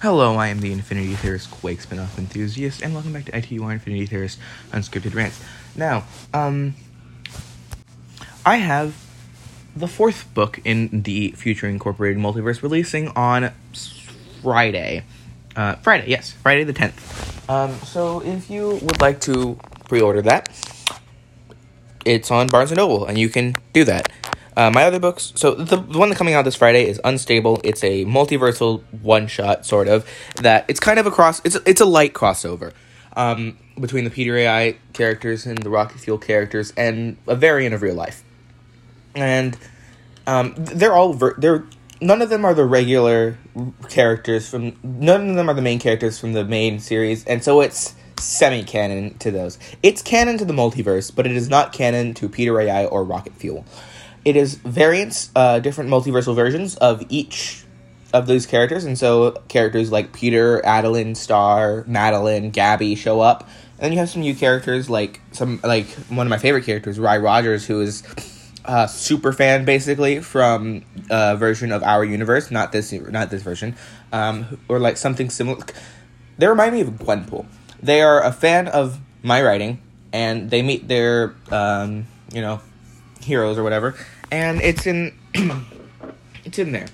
Hello, I am the Infinity Theorist Quake spin-off enthusiast, and welcome back to ITUR Infinity Theorist Unscripted Rants. Now, I have the fourth book in the Future Incorporated Multiverse releasing on Friday. Friday the 10th. So if you would like to pre-order that, it's on Barnes & Noble, and you can do that. My other books, so the one that's coming out this Friday is Unstable. It's a multiversal one-shot, sort of, that it's kind of it's a light crossover between the Peter AI characters and the Rocket Fuel characters and a variant of real life. And none of them are the regular characters none of them are the main characters from the main series, and so it's semi-canon to those. It's canon to the multiverse, but it is not canon to Peter AI or Rocket Fuel. It is variants, different multiversal versions of each of those characters, and so characters like Peter, Adeline, Star, Madeline, Gabby show up, and then you have some new characters like one of my favorite characters, Rye Rogers, who is a super fan basically from a version of our universe, not this version, or like something similar. They remind me of Gwenpool. They are a fan of my writing, and they meet their heroes or whatever. And it's in there.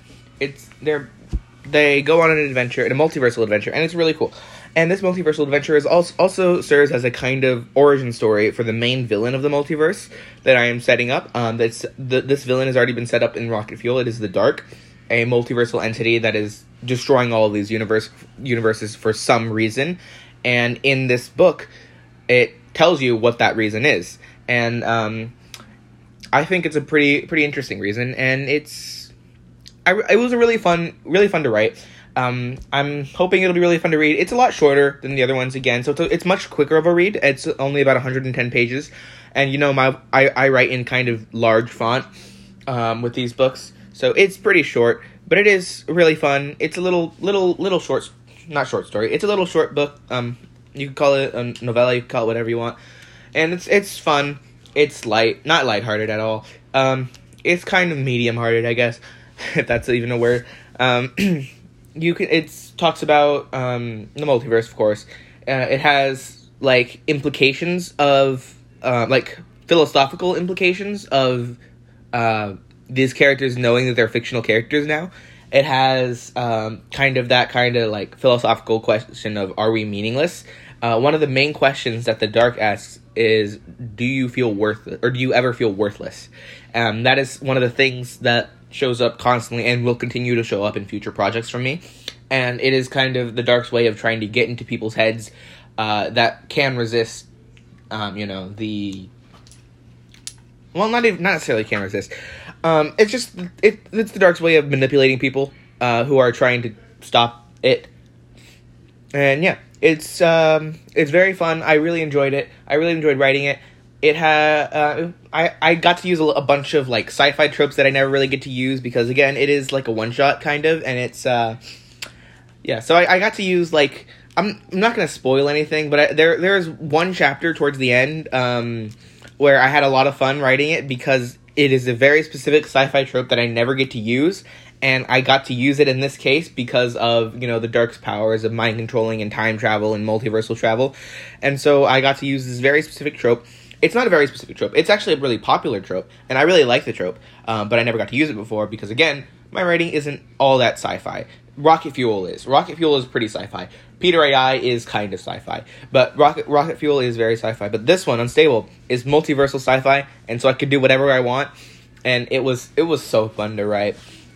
They go on an adventure, a multiversal adventure, and it's really cool. And this multiversal adventure is also serves as a kind of origin story for the main villain of the multiverse that I am setting up. This villain has already been set up in Rocket Fuel. It is the Dark, a multiversal entity that is destroying all of these universes for some reason. And in this book, it tells you what that reason is. And I think it's a pretty interesting reason, and it was a really fun to write. I'm hoping it'll be really fun to read. It's a lot shorter than the other ones again, so it's much quicker of a read. It's only about 110 pages, and I write in kind of large font with these books, so it's pretty short, but it is really fun. It's a little short, not short story. It's a little short book. You could call it a novella. You could call it whatever you want, and it's fun. It's not lighthearted at all. It's kind of medium-hearted, I guess, if that's even a word. It talks about the multiverse, of course. It has implications of philosophical implications of these characters knowing that they're fictional characters now. It has philosophical question of, are we meaningless? One of the main questions that the Dark asks is, do you feel worthless, or do you ever feel worthless? That is one of the things that shows up constantly and will continue to show up in future projects from me. And it is kind of the Dark's way of trying to get into people's heads that can resist, not necessarily can resist. It's the Dark's way of manipulating people who are trying to stop it. And yeah, it's very fun. I really enjoyed it. I really enjoyed writing it. It had I got to use a bunch of sci-fi tropes that I never really get to use because again, it is a one shot kind of, and it's So I got to use I'm not gonna spoil anything, but there is one chapter towards the end where I had a lot of fun writing it because it is a very specific sci-fi trope that I never get to use. And I got to use it in this case because of, the Dark's powers of mind controlling and time travel and multiversal travel. And so I got to use this very specific trope. It's not a very specific trope. It's actually a really popular trope. And I really like the trope. But I never got to use it before because, again, my writing isn't all that sci-fi. Rocket Fuel is. Rocket Fuel is pretty sci-fi. Peter AI is kind of sci-fi. But Rocket Fuel is very sci-fi. But this one, Unstable, is multiversal sci-fi. And so I could do whatever I want. And it was so fun to write.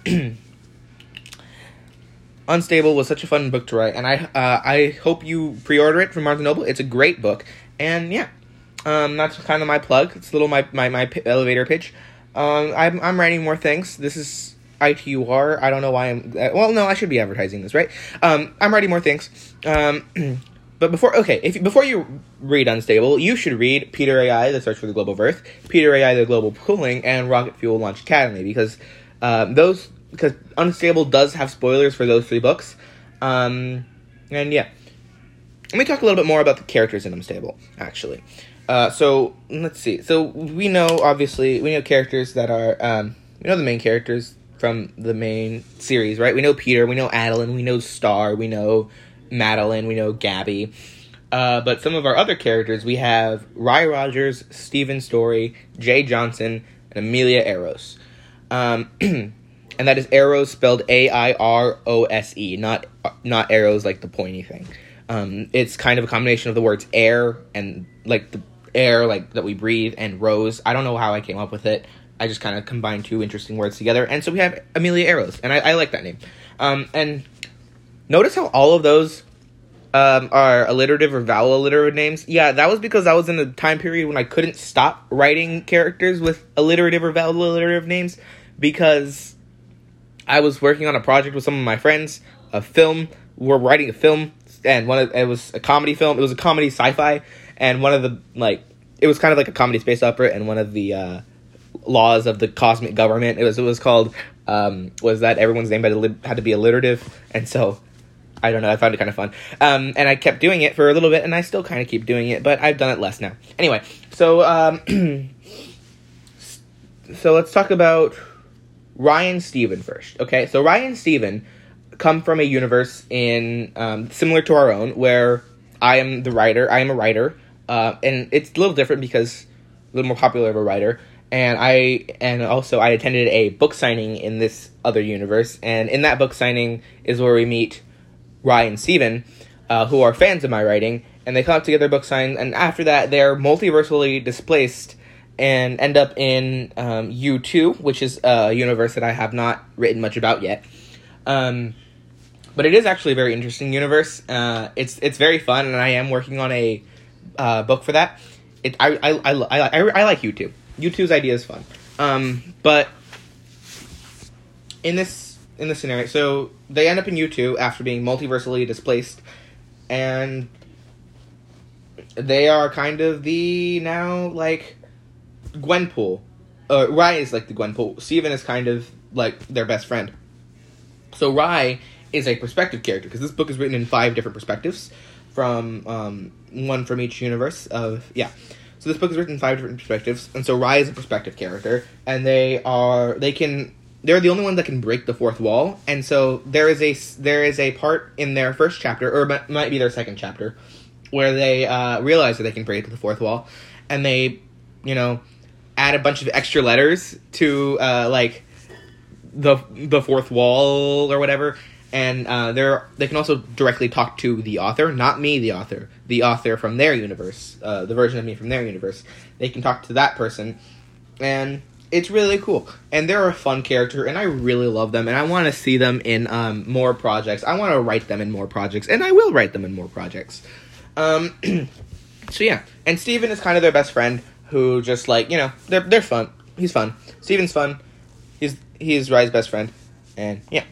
Unstable was such a fun book to write, and I hope you pre-order it from Barnes & Noble. It's a great book, and yeah, that's kind of my plug. It's a little my elevator pitch. I'm writing more things. This is ITUR. I don't know why I should be advertising this, right? I'm writing more things. But before you read Unstable, you should read Peter AI: The Search for the Global Earth, Peter AI: The Global Pooling, and Rocket Fuel Launch Academy, because Unstable does have spoilers for those three books. And yeah. Let me talk a little bit more about the characters in Unstable, actually. So, let's see. So, we know characters that are, we know the main characters, from the main series, right? We know Peter, we know Adeline, we know Star, we know Madeline, we know Gabby. But some of our other characters, we have Rye Rogers, Stephen Story, Jay Johnson, and Amelia Eros. And that is Arrows spelled A-I-R-O-S-E, not arrows like the pointy thing. It's kind of a combination of the words air and like the air like that we breathe and rose. I don't know how I came up with it. I just kind of combined two interesting words together. And so we have Amelia Eros, and I like that name. And notice how all of those are alliterative or vowel alliterative names. Yeah, that was because I was in a time period when I couldn't stop writing characters with alliterative or vowel alliterative names because I was working on a project with some of my friends, a film. We're writing a film, and it was a comedy film. It was a comedy sci-fi, and one of the, it was kind of like a comedy space opera, and one of the laws of the cosmic government, it was called, was that everyone's name had to be alliterative, and so, I don't know, I found it kind of fun. And I kept doing it for a little bit, and I still kind of keep doing it, but I've done it less now. Anyway, so, so let's talk about Ryan Steven first. Okay, so Ryan and Steven come from a universe in similar to our own, where I am a writer, and it's a little different because a little more popular of a writer, and I attended a book signing in this other universe, and in that book signing is where we meet Ryan and Steven, who are fans of my writing, and they come up together book signs, and after that they're multiversally displaced and end up in U2, which is a universe that I have not written much about yet. But it is actually a very interesting universe. It's very fun, and I am working on a book for that. I like U2. U2's idea is fun. But in this scenario, so they end up in U2 after being multiversally displaced, and they are kind of the now Gwenpool. Rye is like the Gwenpool. Steven is kind of like their best friend. So Rye is a perspective character, because this book is written in 5 different perspectives, from one from each universe. So this book is written in 5 different perspectives, and so Rye is a perspective character, and they're the only one that can break the fourth wall, and so there is a part in their first chapter, or it might be their second chapter, where they realize that they can break the fourth wall, and they, add a bunch of extra letters to the fourth wall or whatever, and they can also directly talk to the author, not me, the author from their universe, the version of me from their universe. They can talk to that person, and it's really cool. And they're a fun character, and I really love them, and I want to see them in more projects. I want to write them in more projects, and I will write them in more projects. So yeah, and Steven is kind of their best friend, who just they're fun. He's fun. Steven's fun. He's Rye's best friend, and yeah.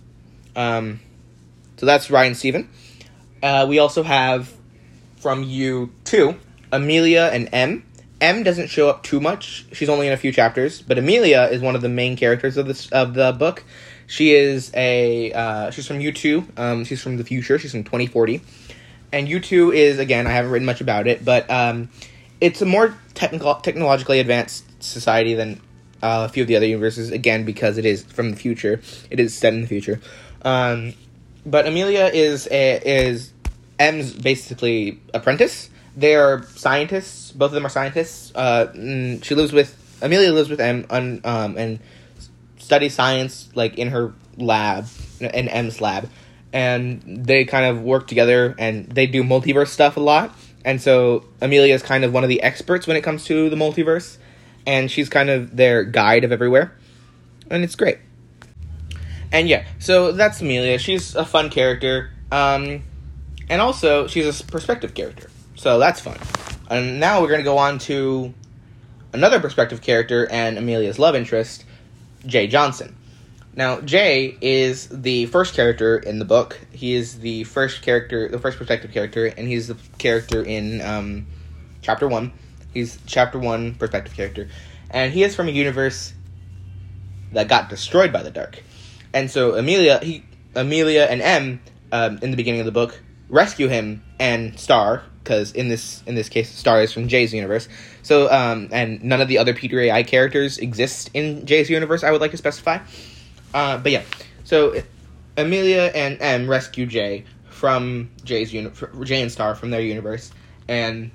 So that's Ryan and Steven. We also have from U2 Amelia and M. M doesn't show up too much. She's only in a few chapters, but Amelia is one of the main characters of the book. She is she's from U2. She's from the future. She's from 2040. And U2 is, again, I haven't written much about it, but it's a more technologically advanced society than a few of the other universes, again, because it is from the future. It is set in the future. But Amelia is M's basically apprentice. They are scientists. Both of them are scientists. Amelia lives with M and studies science in her lab, in M's lab. And they kind of work together, and they do multiverse stuff a lot. And so Amelia is kind of one of the experts when it comes to the multiverse. And she's kind of their guide of everywhere. And it's great. And yeah, so that's Amelia. She's a fun character. And also, she's a perspective character. So that's fun. And now we're going to go on to another perspective character and Amelia's love interest, Jay Johnson. Now, Jay is the first character in the book. He is the first perspective character, and he's the character in Chapter 1. He's Chapter 1 perspective character. And he is from a universe that got destroyed by the Dark. And so Amelia and M, in the beginning of the book, rescue him and Star, because in this case, Star is from Jay's universe. So, and none of the other P3AI characters exist in Jay's universe, I would like to specify. But yeah, so Amelia and M rescue Jay from Jay and Star from their universe, and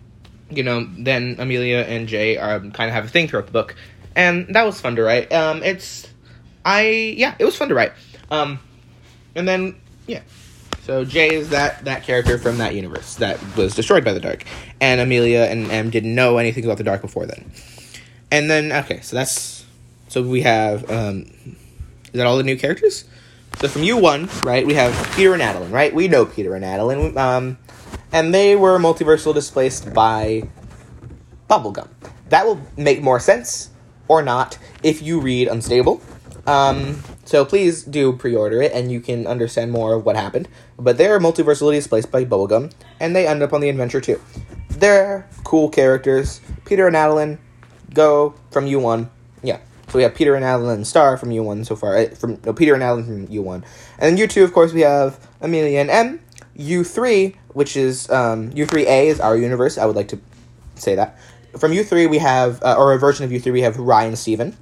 then Amelia and Jay kind of have a thing throughout the book, and that was fun to write. It was fun to write. And then so Jay is that character from that universe that was destroyed by the Dark, and Amelia and M didn't know anything about the Dark before then. And then so we have is that all the new characters? So from U1, right, we have Peter and Adeline, right? We know Peter and Adeline, and they were multiversal displaced by Bubblegum. That will make more sense, or not, if you read Unstable. So please do pre-order it, and you can understand more of what happened. But they're multiversally displaced by Bubblegum, and they end up on the adventure too. They're cool characters. Peter and Adeline go from U1. Yeah. So we have Peter and Adeline and Star from U1 so far. Peter and Adeline from U1. And then U2, of course, we have Amelia and M. U3, which is, U3A is our universe. I would like to say that. From U3, we have, or a version of U3, we have Ryan and Steven.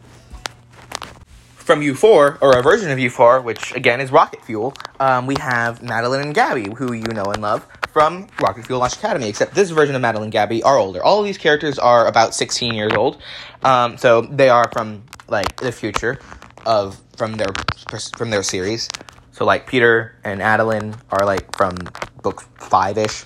From U4, or a version of U4, which, again, is Rocket Fuel, we have Madeline and Gabby, who you know and love, from Rocket Fuel Launch Academy, except this version of Madeline and Gabby are older. All of these characters are about 16 years old, so they are from, the future from their series. So, Peter and Adeline are, from book 5-ish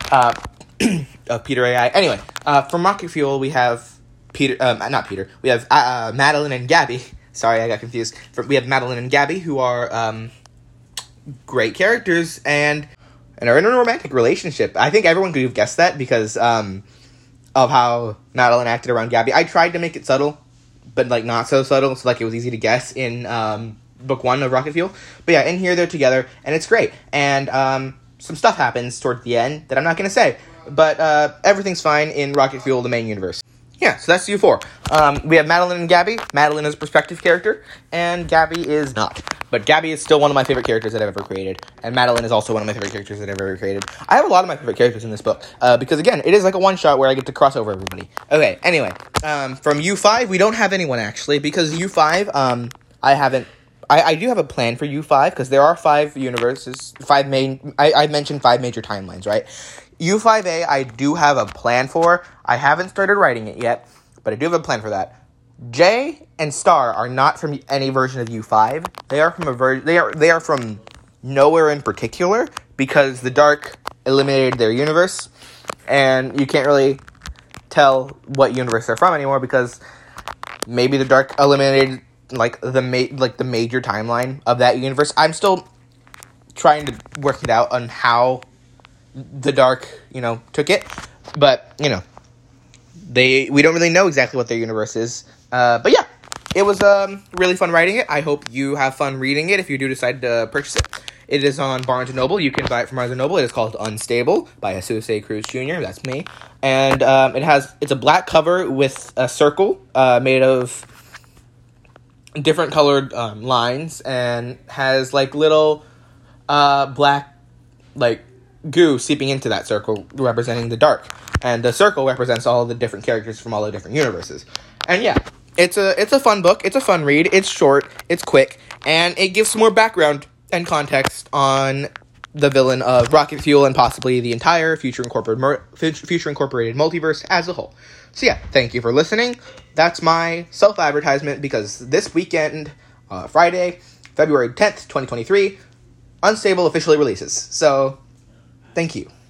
of Peter AI. Anyway, from Rocket Fuel, we have we have Madeline and Gabby. Sorry, I got confused. We have Madeline and Gabby, who are great characters and are in a romantic relationship. I think everyone could have guessed that because of how Madeline acted around Gabby. I tried to make it subtle, but not so subtle, so it was easy to guess in book 1 of Rocket Fuel. But yeah, in here they're together, and it's great. And some stuff happens toward the end that I'm not going to say, but everything's fine in Rocket Fuel, the main universe. Yeah, so that's U4. We have Madeline and Gabby. Madeline is a perspective character, and Gabby is not. But Gabby is still one of my favorite characters that I've ever created, and Madeline is also one of my favorite characters that I've ever created. I have a lot of my favorite characters in this book, because again, it is like a one-shot where I get to cross over everybody. Okay, anyway, from U5, we don't have anyone, actually, because U5, I do have a plan for U5, because there are 5 universes, I mentioned 5 major timelines, right? U5A, I do have a plan for. I haven't started writing it yet, but I do have a plan for that. Jay and Star are not from any version of U5. They are from they are from nowhere in particular, because the Dark eliminated their universe, and you can't really tell what universe they're from anymore, because maybe the Dark eliminated the major timeline of that universe. I'm still trying to work it out on how the Dark, took it, but, we don't really know exactly what their universe is, but yeah, it was, really fun writing it. I hope you have fun reading it if you do decide to purchase it. It is on Barnes & Noble. You can buy it from Barnes & Noble. It is called Unstable by Jesus Cruz Jr., that's me, and, it's a black cover with a circle, made of different colored, lines, and has, little, black, goo seeping into that circle representing the Dark, and the circle represents all the different characters from all the different universes. And yeah, it's a fun book, it's a fun read, it's short, it's quick, and it gives some more background and context on the villain of Rocket Fuel and possibly the entire Future Incorporated multiverse as a whole. So yeah, thank you for listening. That's my self-advertisement, because this weekend, Friday, February 10th, 2023, Unstable officially releases. So thank you.